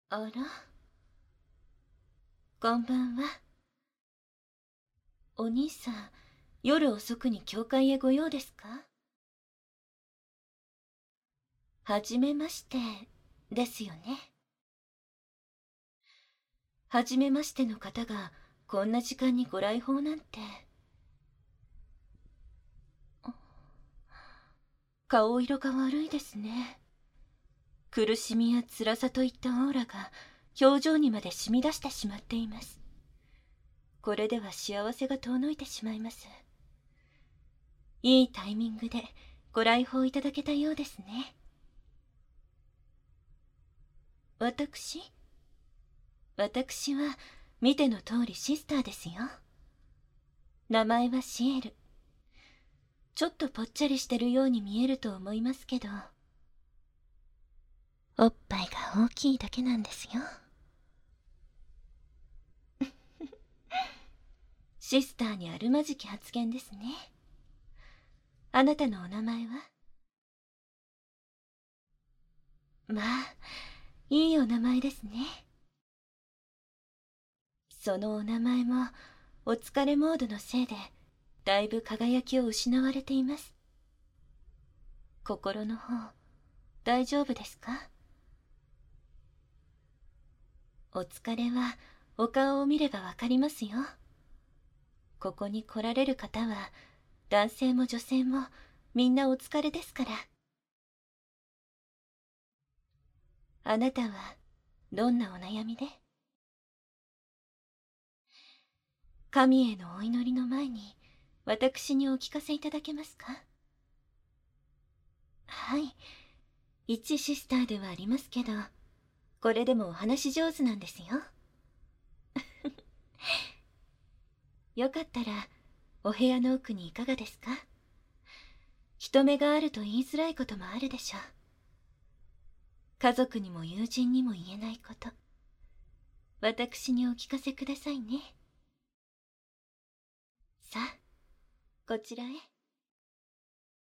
あら、こんばんは。お兄さん、夜遅くに教会へご用ですか？はじめましてですよね。はじめましての方がこんな時間にご来訪なんて。顔色が悪いですね。苦しみや辛さといったオーラが表情にまで染み出してしまっています。これでは幸せが遠のいてしまいます。いいタイミングでご来訪いただけたようですね。私は見ての通りシスターですよ。名前はシエル。ちょっとぽっちゃりしてるように見えると思いますけど、おっぱいが大きいだけなんですよ。シスターにあるまじき発言ですね。あなたのお名前は？まあ、いいお名前ですね。そのお名前もお疲れモードのせいでだいぶ輝きを失われています。心の方、大丈夫ですか？お疲れはお顔を見ればわかりますよ。ここに来られる方は男性も女性もみんなお疲れですから。あなたはどんなお悩みで？神へのお祈りの前に私にお聞かせいただけますか？はい、一シスターではありますけど、これでもお話上手なんですよ。よかったらお部屋の奥にいかがですか？人目があると言いづらいこともあるでしょう。家族にも友人にも言えないこと、私にお聞かせくださいね。さあ、こちらへ。